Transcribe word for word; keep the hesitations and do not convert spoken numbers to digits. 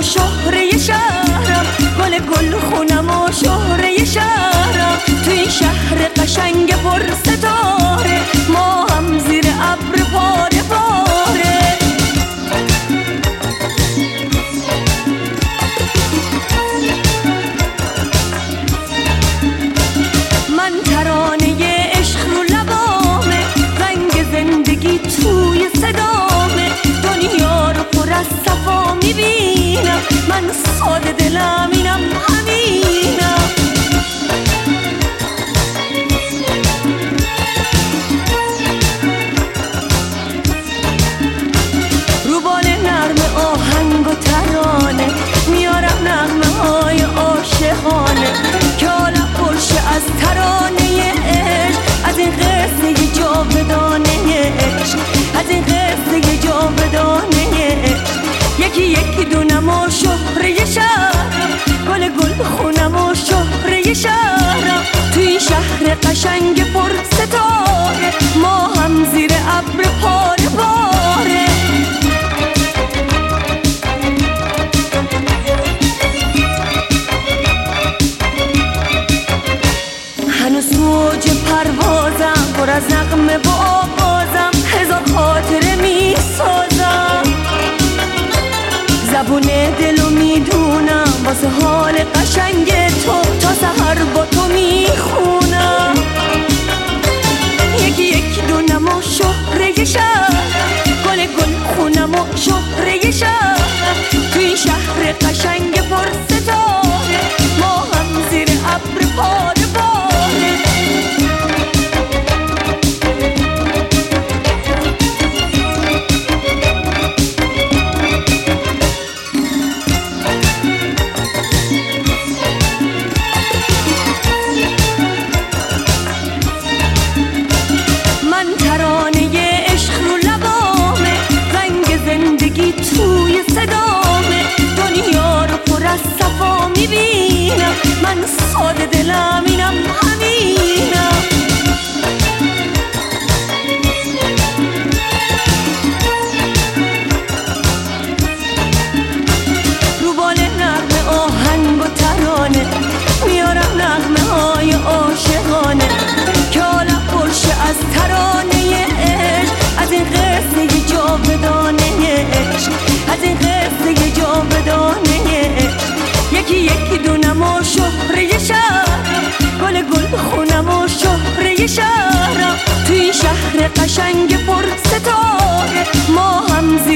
شهره شهرم، گل گل خونم و شهره شهرم. تو این شهر قشنگ پر ستاره ما هم زیر ابر پاره پاره. من ترانه عشق رو لبامه، رنگ زندگی توی صدامه. دنیا رو پر از صفا میبینم، من ساده دلم اینم همینم. رو بال نرم آهنگ و ترانه میارم نغمه های عاشقانه که عالم پرشه از ترانه عشق، از این قصه جاودانه عشق، از این قصه جاودانه عشق. یکی یکی دونم و شهره شهرم، گل گل خونم و شهره شهرم. تو این شهر قشنگ پر ستاره ما هم زیر ابر پاره پاره. هنوز موج پروازم، پر از نغمه و آوازم، هزار خاطره می سازم. زبون دلو میدونم واسه حال قشنگ تو، تا سحر با تو میخونم. یکی یکی دونم و شهره شهرم، گل گل خونم و شهره شهرم. تو این شهر قشنگ پر ستاره ما هم زیر ابر پاره پاره. من ترانه عشق رو لبامه، رنگ زندگی توی صدامه. دنیا رو پر از صفا میبینم، من ساده دلم اینم همینم. رو بال نغمه آهنگ و ترانه میارم نغمه های عاشقانه که عالم پرشه از ترانه عشق، از این قصه جاودانه عشق، از این قصه جاودانه عشق. یکی یکی دونم و شهره شهرم، گل گل خونم و شهره شهرم. تو این شهر قشنگ پر ستاره ما هم زیر